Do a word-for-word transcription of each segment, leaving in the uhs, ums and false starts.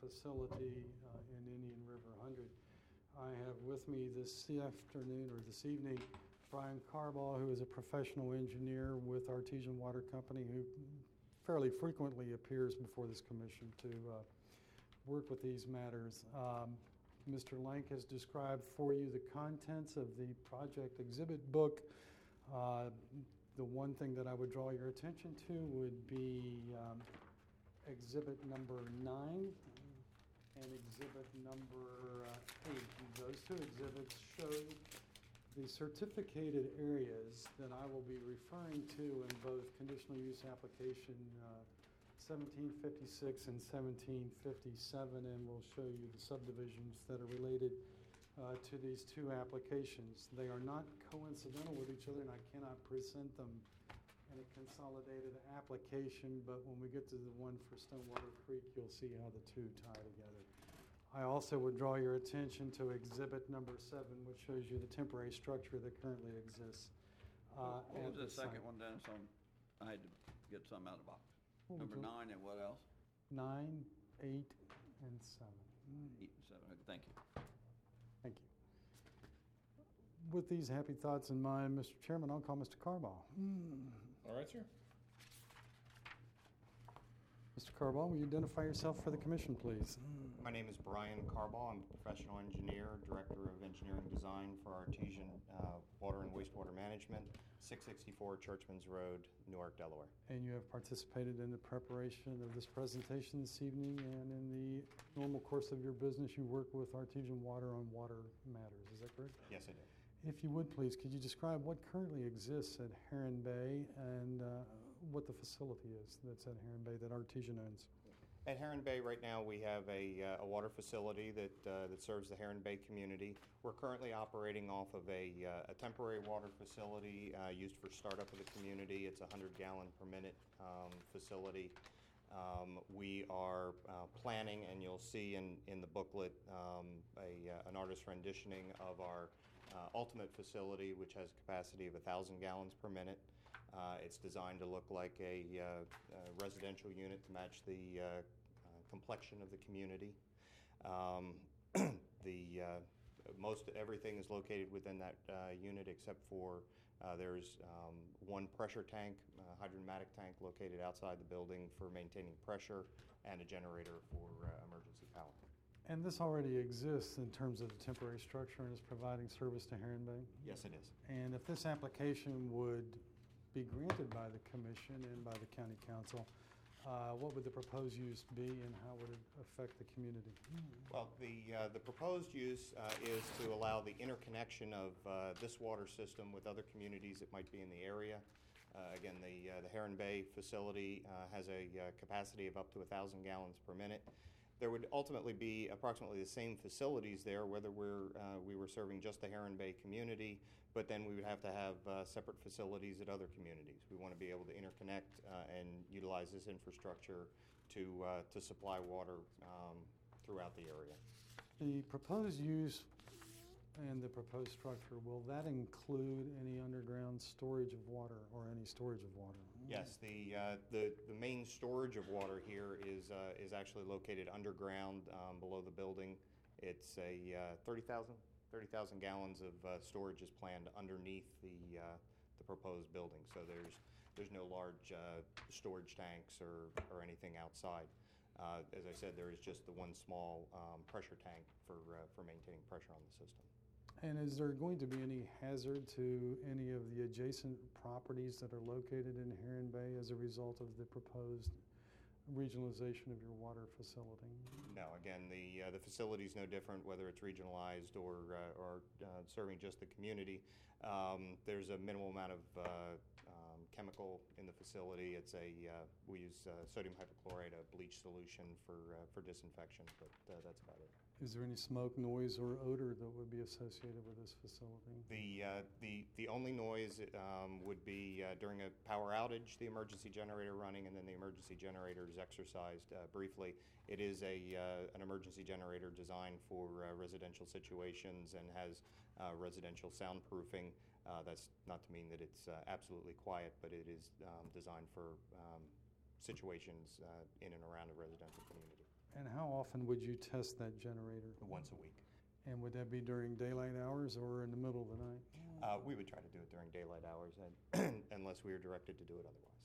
facility uh, in Indian River one hundred. I have with me this afternoon or this evening Brian Carball, who is a professional engineer with Artesian Water Company, who fairly frequently appears before this commission to uh, work with these matters. Um, Mister Lank has described for you the contents of the project exhibit book. Uh, the one thing that I would draw your attention to would be um, exhibit number nine and exhibit number uh, eight. And those two exhibits show the certificated areas that I will be referring to in both conditional use application uh, seventeen fifty-six and seventeen fifty-seven, and we'll show you the subdivisions that are related uh, to these two applications. They are not coincidental with each other, and I cannot present them in a consolidated application, but when we get to the one for Stonewater Creek, you'll see how the two tie together. I also would draw your attention to exhibit number seven, which shows you the temporary structure that currently exists. Uh, What was the the second site. one, Dennis? On, I had to get some out of the box. What Number was it? nine and what else? Nine, eight, and seven. Eight and seven. Okay, thank you. Thank you. With these happy thoughts in mind, Mister Chairman, I'll call Mister Carball. All right, sir. Mister Carball, will you identify yourself for the commission, please? My name is Brian Carball. I'm a professional engineer, director of engineering design for Artesian uh, Water and Wastewater Management, six sixty-four Churchman's Road, Newark, Delaware. And you have participated in the preparation of this presentation this evening, and in the normal course of your business, you work with Artesian Water on water matters. Is that correct? Yes, I do. If you would, please, could you describe what currently exists at Heron Bay and uh, what the facility is that's at Heron Bay that Artesian owns? At Heron Bay right now we have a, uh, a water facility that, uh, that serves the Heron Bay community. We're currently operating off of a, uh, a temporary water facility uh, used for startup of the community. It's a one hundred gallon per minute um, facility. Um, we are uh, planning, and you'll see in, in the booklet, um, a, uh, an artist renditioning of our uh, ultimate facility, which has a capacity of one thousand gallons per minute. Uh, it's designed to look like a, uh, a residential unit to match the uh, uh, complexion of the community. Um, the uh, most everything is located within that uh, unit except for uh, there's um, one pressure tank, uh, hydromatic tank located outside the building for maintaining pressure, and a generator for uh, emergency power. And this already exists in terms of the temporary structure and is providing service to Heron Bay? Yes, it is. And if this application would be granted by the commission and by the county council, uh, what would the proposed use be and how would it affect the community? Well, the, uh, the proposed use uh, is to allow the interconnection of uh, this water system with other communities that might be in the area. Uh, again, the, uh, the Heron Bay facility uh, has a uh, capacity of up to one thousand gallons per minute. There would ultimately be approximately the same facilities there, whether we're, uh, we were serving just the Heron Bay community, but then we would have to have uh, separate facilities at other communities. We want to be able to interconnect uh, and utilize this infrastructure to, uh, to supply water um, throughout the area. The proposed use and the proposed structure, will that include any underground storage of water or any storage of water? Yes, the, uh, the, the main storage of water here is, uh, is actually located underground um, below the building. It's a uh, thirty thousand gallons of uh, storage is planned underneath the, uh, the proposed building. So there's, there's no large uh, storage tanks or, or anything outside. Uh, as I said, there is just the one small um, pressure tank for, uh, for maintaining pressure on the system. And is there going to be any hazard to any of the adjacent properties that are located in Heron Bay as a result of the proposed regionalization of your water facility? No, again, the uh, the facility is no different whether it's regionalized or uh, or uh, serving just the community. Um, there's a minimal amount of uh, um, chemical in the facility. It's a uh, we use uh, sodium hypochlorite, a bleach solution for uh, for disinfection, but uh, that's about it. Is there any smoke, noise, or odor that would be associated with this facility? The uh, the the only noise um, would be uh, during a power outage, the emergency generator running, and then the emergency generator is exercised uh, briefly. It is a uh, an emergency generator designed for uh, residential situations and has uh, residential soundproofing. Uh, that's not to mean that it's uh, absolutely quiet, but it is um, designed for um, situations uh, in and around a residential community. And how often would you test that generator? once a week. And would that be during daylight hours or in the middle of the night? Uh, We would try to do it during daylight hours and unless we are directed to do it otherwise.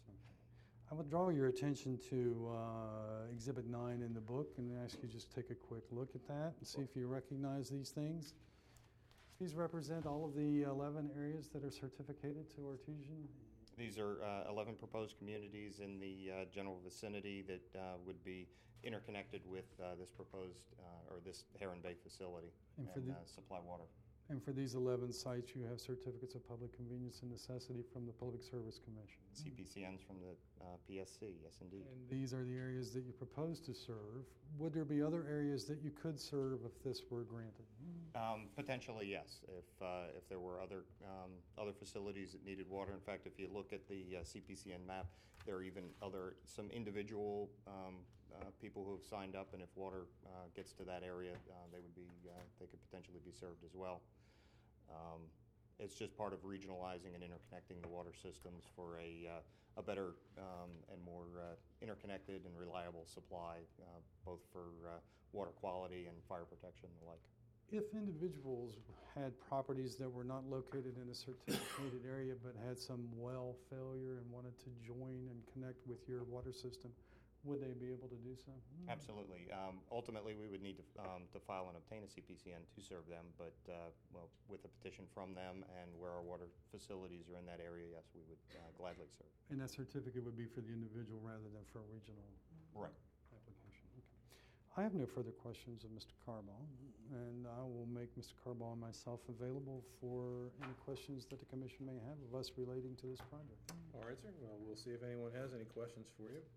I will draw your attention to uh, Exhibit nine in the book and ask you just take a quick look at that and see if you recognize these things. These represent all of the eleven areas that are certificated to Artesian. These are uh, eleven proposed communities in the uh, general vicinity that uh, would be interconnected with uh, this proposed, uh, or this Heron Bay facility And and for the- uh, supply water. And for these eleven sites, you have certificates of public convenience and necessity from the Public Service Commission. C P C Ns from the uh, P S C, yes indeed. And these are the areas that you propose to serve. Would there be other areas that you could serve if this were granted? Um, Potentially, yes, if, uh, if there were other, um, other facilities that needed water. In fact, if you look at the uh, C P C N map, there are even other, some individual um, uh, people who have signed up, and if water uh, gets to that area, uh, they would be, uh, they could potentially be served as well. Um, It's just part of regionalizing and interconnecting the water systems for a, uh, a better um, and more uh, interconnected and reliable supply, uh, both for uh, water quality and fire protection and the like. If individuals had properties that were not located in a certificated area but had some well failure and wanted to join and connect with your water system, would they be able to do so? Absolutely. Um, Ultimately, we would need to, um, to file and obtain a C P C N to serve them, but, uh, well, with a petition from them and where our water facilities are in that area, yes, we would uh, gladly serve. And that certificate would be for the individual rather than for a regional Right. application. Okay. I have no further questions of Mister Carball, and I will make Mister Carball and myself available for any questions that the commission may have of us relating to this project. All right, sir. Well, we'll see if anyone has any questions for you.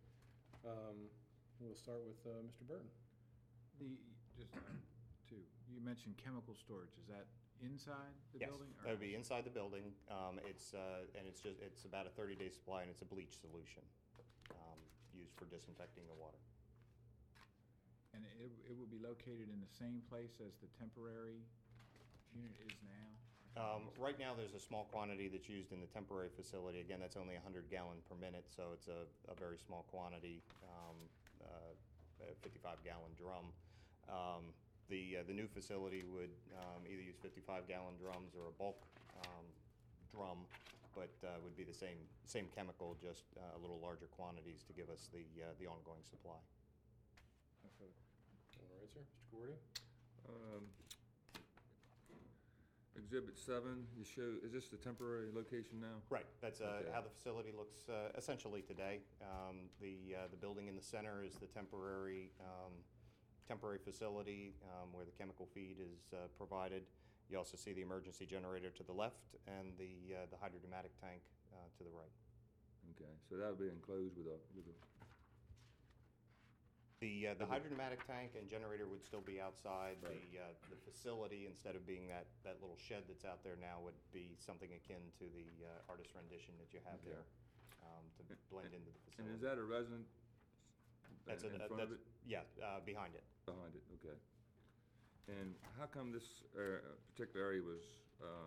Um, We'll start with uh, Mister Burton. The, just uh, two, you mentioned chemical storage, is that inside the Yes, building? or- that would be inside the building. Um, It's, uh, and it's just, it's about a thirty-day supply, and it's a bleach solution um, used for disinfecting the water. And it, it will be located in the same place as the temporary unit is now? Um, Right now, there's a small quantity that's used in the temporary facility. Again, that's only one hundred gallon per minute, so it's a, a very small quantity, um, uh, a fifty-five gallon drum. Um, The, uh, the new facility would um, either use fifty-five gallon drums or a bulk um, drum, but uh, would be the same, same chemical, just uh, a little larger quantities to give us the, uh, the ongoing supply. No further. All right, sir. Mister Gordy? Um, Exhibit seven, you show, is this the temporary location now? Right, that's uh, Okay. how the facility looks uh, essentially today. Um, The, uh, the building in the center is the temporary, um, temporary facility um, where the chemical feed is uh, provided. You also see the emergency generator to the left and the, uh, the hydrodynamic tank uh, to the right. Okay, so that'll be enclosed with a, with a, The, uh, the Okay. hydrodynamic tank and generator would still be outside. Right. The, uh, the facility, instead of being that, that little shed that's out there now, would be something akin to the uh, artist rendition that you have Okay. there um, to blend into the and facility. is that a resident That's in a- front of that's- it? Yeah, uh, behind it. Behind it, okay. And how come this uh, particular area was uh,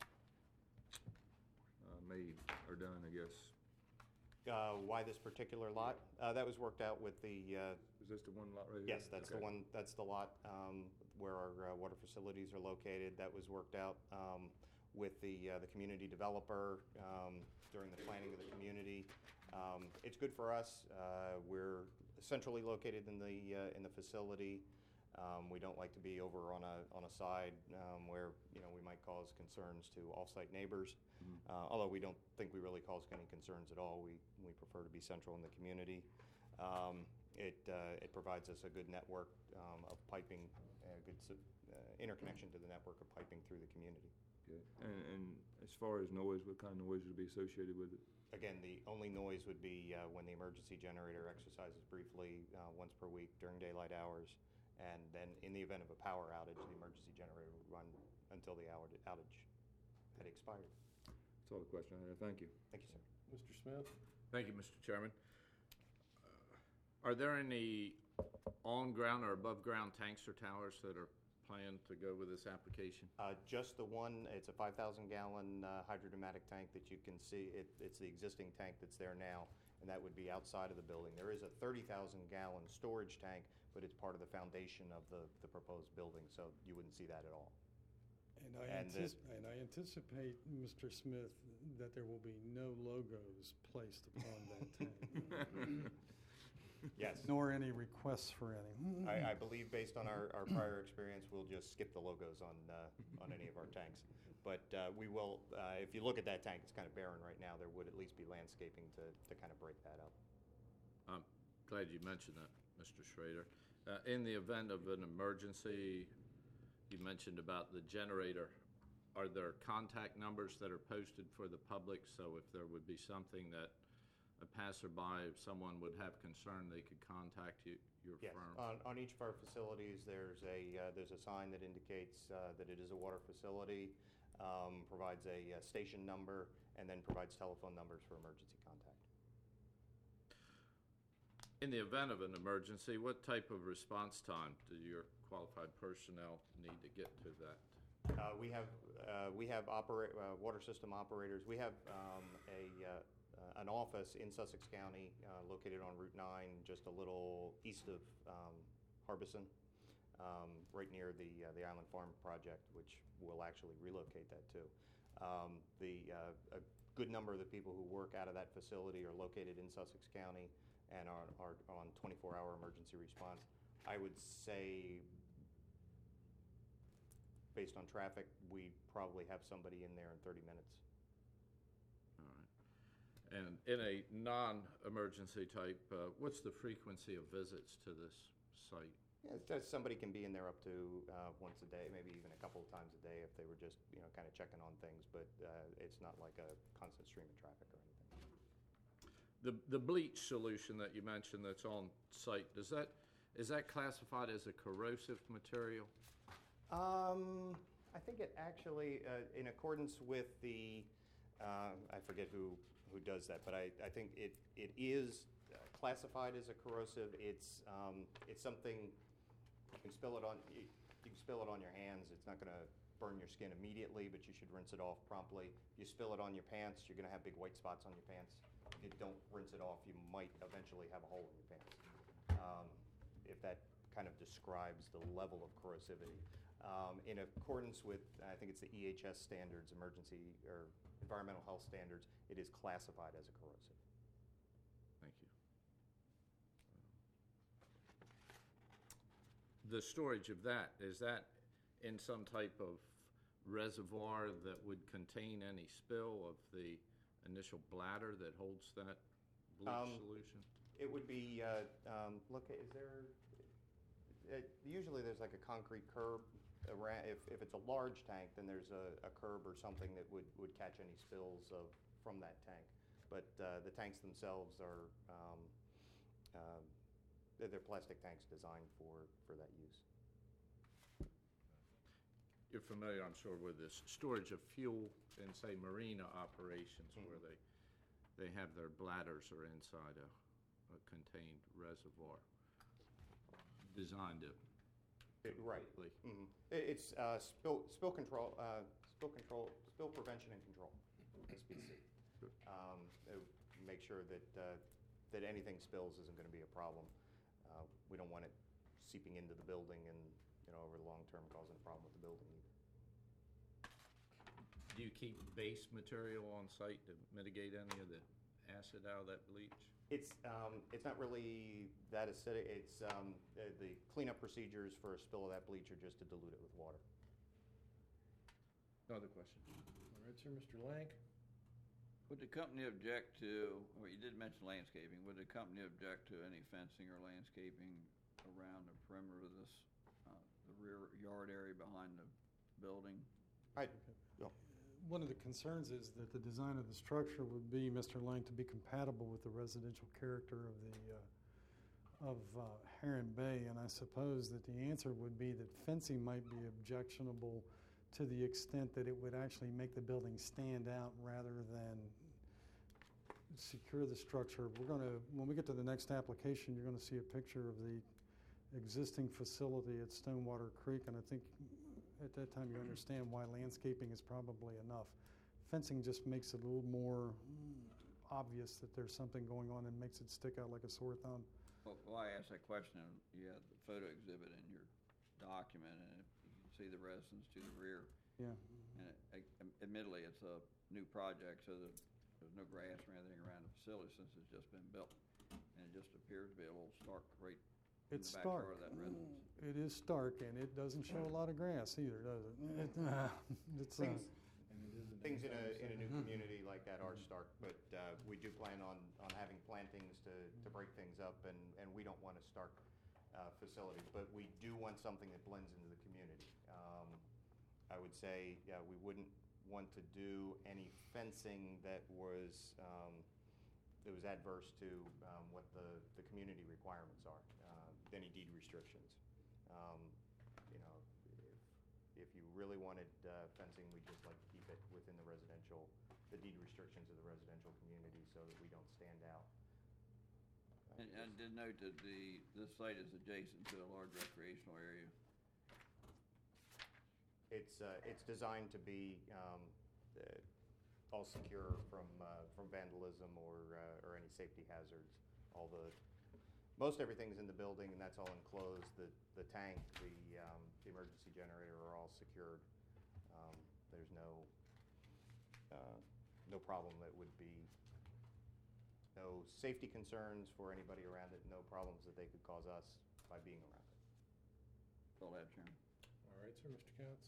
uh, made or done, I guess? Uh, Why this particular lot? Uh, That was worked out with the, uh, Is this the one lot right here? yes, that's the Okay. one, that's the lot um, where our uh, water facilities are located. That was worked out um, with the, uh, the community developer um, during the planning of the community. Um, It's good for us. Uh, We're centrally located in the, uh, in the facility. Um, We don't like to be over on a, on a side um, where, you know, we might cause concerns to off-site neighbors. Mhm. Uh, Although we don't think we really cause any concerns at all. We, we prefer to be central in the community. Um, It, uh, it provides us a good network um, of piping, a good s- uh, interconnection to the network of piping through the community. Okay. And, and as far as noise, what kind of noise would be associated with it? Again, the only noise would be uh, when the emergency generator exercises briefly uh, once per week during daylight hours. And then in the event of a power outage, the emergency generator would run until the outage outage had expired. That's all the question I have. Thank you. Thank you, sir. Mister Smith? Thank you, Mister Chairman. Uh, Are there any on-ground or above-ground tanks or towers that are planned to go with this application? Uh, Just the one, it's a five thousand gallon uh, hydrodynamic tank that you can see. It, it's the existing tank that's there now, and that would be outside of the building. There is a thirty thousand gallon storage tank but it's part of the foundation of the, the proposed building, so you wouldn't see that at all. And I And the- antici- and I anticipate, Mister Smith, that there will be no logos placed upon that tank, Yes. nor any requests for any. I, I believe based on our, our prior experience, we'll just skip the logos on, uh, on any of our tanks. But uh, we will, uh, if you look at that tank, it's kind of barren right now. There would at least be landscaping to, to kind of break that up. I'm glad you mentioned that, Mister Schrader. Uh, In the event of an emergency, you mentioned about the generator. Are there contact numbers that are posted for the public? So if there would be something that a passerby, if someone would have concern, they could contact you, your Yes, firm? on, on each of our facilities, there's a, uh, there's a sign that indicates uh, that it is a water facility, um, provides a uh, station number, and then provides telephone numbers for emergency contact. In the event of an emergency, what type of response time do your qualified personnel need to get to that? Uh, we have, uh, we have opera, uh, water system operators. We have um, a, uh, uh, an office in Sussex County uh, located on Route nine, just a little east of um, Harbison, um, right near the, uh, the Island Farm project, which will actually relocate that too. Um, the, uh, a good number of the people who work out of that facility are located in Sussex County and are, are on twenty-four hour emergency response. I would say, based on traffic, we probably have somebody in there in thirty minutes. All right. And in a non-emergency type, uh, what's the frequency of visits to this site? Yeah, it's just somebody can be in there up to uh, once a day, maybe even a couple of times a day if they were just, you know, kind of checking on things, but uh, it's not like a constant stream of traffic or anything. The, the bleach solution that you mentioned that's on site, does that, is that classified as a corrosive material? Um, I think it actually, uh, in accordance with the, uh, I forget who, who does that, but I, I think it, it is uh, classified as a corrosive. It's, um, it's something, you can spill it on, you, you can spill it on your hands. It's not gonna burn your skin immediately, but you should rinse it off promptly. You spill it on your pants, you're gonna have big white spots on your pants. If you don't rinse it off, you might eventually have a hole in your pants. Um, if that kind of describes the level of corrosivity. Um, in accordance with, I think it's the E H S standards, emergency or environmental health standards, it is classified as a corrosive. Thank you. The storage of that, is that in some type of reservoir that would contain any spill of the initial bladder that holds that bleach Um, solution? It would be, uh, um, look, is there, uh, usually there's like a concrete curb around, if, if it's a large tank, then there's a, a curb or something that would, would catch any spills of, from that tank. But uh, the tanks themselves are, um, uh, they're, they're plastic tanks designed for, for that use. You're familiar, I'm sure, with this storage of fuel in, say, marina operations where they, they have their bladders are inside a, a contained reservoir designed to. It- Right. completely- Mhm. It- It's uh, spill, spill control, uh, spill control, spill prevention and control, S P C. Um, it would Make sure that, uh, that anything spills isn't gonna be a problem. Uh, We don't want it seeping into the building and, you know, over the long term causing a problem with the building either. Do you keep base material on site to mitigate any of the acid out of that bleach? It's, um, it's not really that acidic, it's, um, the the cleanup procedures for a spill of that bleach are just to dilute it with water. No other questions? All right, sir, Mister Lank? Would the company object to, well, you did mention landscaping, would the company object to any fencing or landscaping around the perimeter of this, uh, the rear yard area behind the building? I, One of the concerns is that the design of the structure would be, Mister Lang, to be compatible with the residential character of the, uh, of uh, Heron Bay, and I suppose that the answer would be that fencing might be objectionable to the extent that it would actually make the building stand out rather than secure the structure. We're gonna, when we get to the next application, you're gonna see a picture of the existing facility at Stonewater Creek, and I think at that time you understand why landscaping is probably enough. Fencing just makes it a little more mm, obvious that there's something going on and makes it stick out like a sore thumb. Well, well, I asked that question, and you had the photo exhibit in your document, and if you can see the residence to the rear. Yeah. And it- admittedly, it's a new project, so there's, there's no grass or anything around the facility since it's just been built. And it just appears to be a little stark right in It's the backyard stark. of that residence. It is stark, and it doesn't show a lot of grass either, does it? It, uh, It's, uh, Things, things in a, in a new community like that are stark, but uh, we do plan on, on having plantings to, to break things up, and, and we don't want a stark uh, facility, but we do want something that blends into the community. Um, I would say, yeah, we wouldn't want to do any fencing that was, um, that was adverse to um, what the, the community requirements are, uh, any deed restrictions. Um, You know, if, if you really wanted uh, fencing, we'd just like to keep it within the residential, the deed restrictions of the residential community so that we don't stand out. Uh, And I did note that the, this site is adjacent to a large recreational area. It's, uh, it's designed to be um, uh, all secure from, uh, from vandalism or, uh, or any safety hazards. All the, most everything's in the building, and that's all enclosed. The, the tank, the, um, the emergency generator are all secured. Um, There's no, uh, no problem that would be, no safety concerns for anybody around it, no problems that they could cause us by being around it. That's all I have, Chairman. All right, sir, Mister Katz?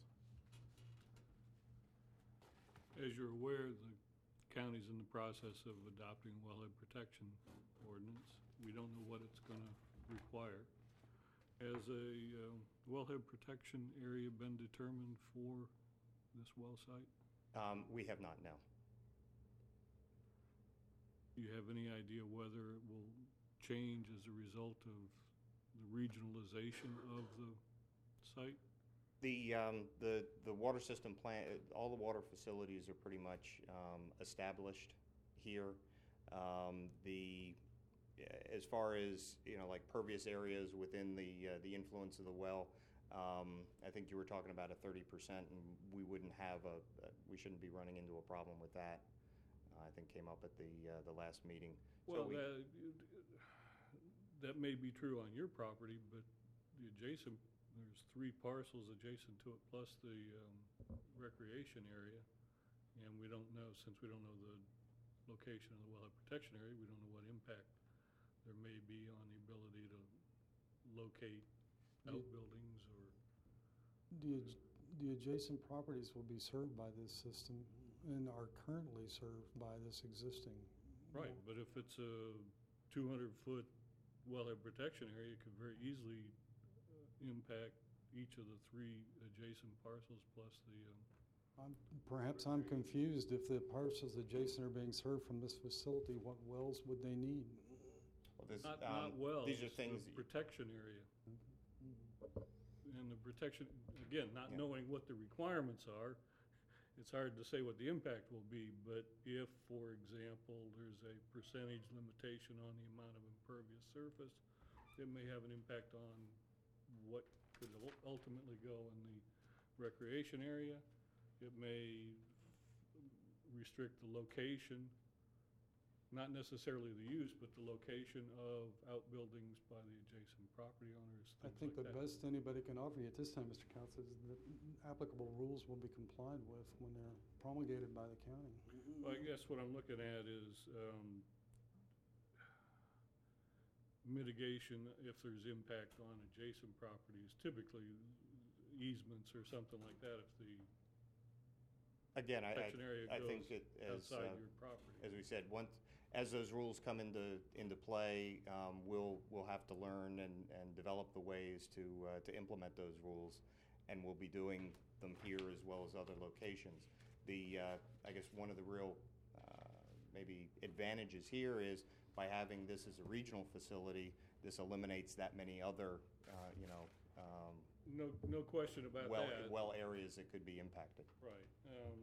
As you're aware, the county's in the process of adopting wellhead protection ordinance. We don't know what it's going to require. Has a um, wellhead protection area been determined for this well site? Um, We have not, no. Do you have any idea whether it will change as a result of the regionalization of the site? The, um, the, the water system plant, all the water facilities are pretty much, um, established here. Um, the, as far as, you know, like pervious areas within the, uh, the influence of the well, um, I think you were talking about a thirty percent, and we wouldn't have a, uh, we shouldn't be running into a problem with that. Uh, I think came up at the, uh, the last meeting. So Well, we- that, that may be true on your property, but the adjacent, there's three parcels adjacent to it, plus the um, recreation area. And we don't know, since we don't know the location of the wellhead protection area, we don't know what impact there may be on the ability to locate Yeah. outbuildings or, The, adj- the adjacent properties will be served by this system and are currently served by this existing. right, but if it's a two hundred foot wellhead protection area, it could very easily uh, impact each of the three adjacent parcels plus the, um, I'm, perhaps I'm confused. If the parcels adjacent are being served from this facility, what wells would they need? well, this, not, um, not wells. These are things, The protection area. And the protection, again, not Yeah. knowing what the requirements are, it's hard to say what the impact will be, but if, for example, there's a percentage limitation on the amount of impervious surface, it may have an impact on what could ul- ultimately go in the recreation area. It may restrict the location, not necessarily the use, but the location of outbuildings by the adjacent property owners, I things think like the that. best anybody can offer you at this time, Mister Council, is that applicable rules will be complied with when they're promulgated by the county. Well, I guess what I'm looking at is um, mitigation if there's impact on adjacent properties, typically easements or something like that, if the again, I, protection area I, I think goes it, as, outside uh, your property. as we said, once, as those rules come into, into play, um, we'll, we'll have to learn and, and develop the ways to, uh, to implement those rules. And we'll be doing them here as well as other locations. The, uh, I guess one of the real, uh, maybe advantages here is by having this as a regional facility, this eliminates that many other, uh, you know, um, No, no question about well, that. well areas that could be impacted. Right. Um,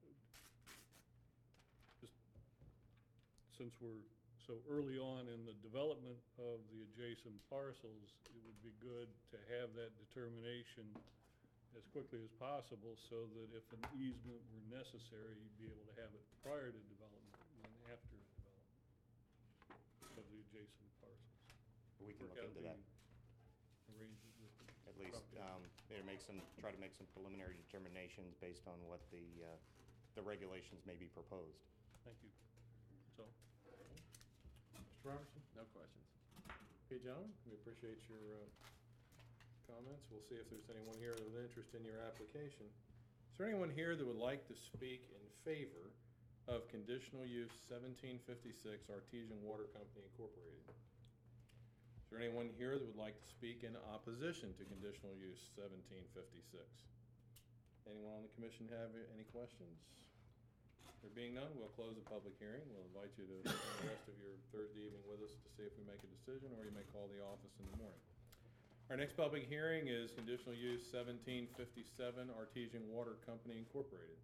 Just since we're so early on in the development of the adjacent parcels, it would be good to have that determination as quickly as possible so that if an easement were necessary, you'd be able to have it prior to development and after development of the adjacent parcels. We can work look out into that. the arrangements with the At least, property. um, maybe make some, try to make some preliminary determinations based on what the, uh, the regulations may be proposed. Thank you. So, Mister Robertson? No questions. Okay, gentlemen, we appreciate your uh, comments. We'll see if there's anyone here with interest in your application. Is there anyone here that would like to speak in favor of conditional use seventeen fifty-six Artesian Water Company Incorporated? Is there anyone here that would like to speak in opposition to conditional use seventeen fifty-six? Anyone on the commission have any questions? There being none, we'll close the public hearing. We'll invite you to spend the rest of your Thursday evening with us to see if we make a decision, or you may call the office in the morning. Our next public hearing is conditional use seventeen fifty-seven Artesian Water Company Incorporated.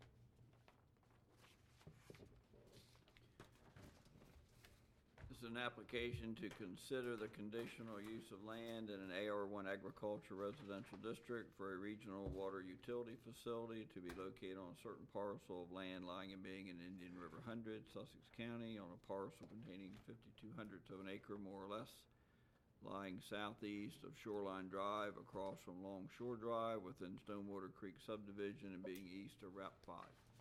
This is an application to consider the conditional use of land in an A R one agriculture residential district for a regional water utility facility to be located on a certain parcel of land lying and being in Indian River Hundred, Sussex County, on a parcel containing fifty-two hundredths of an acre more or less, lying southeast of Shoreline Drive across from Long Shore Drive within Stonewater Creek subdivision and being east of Route five.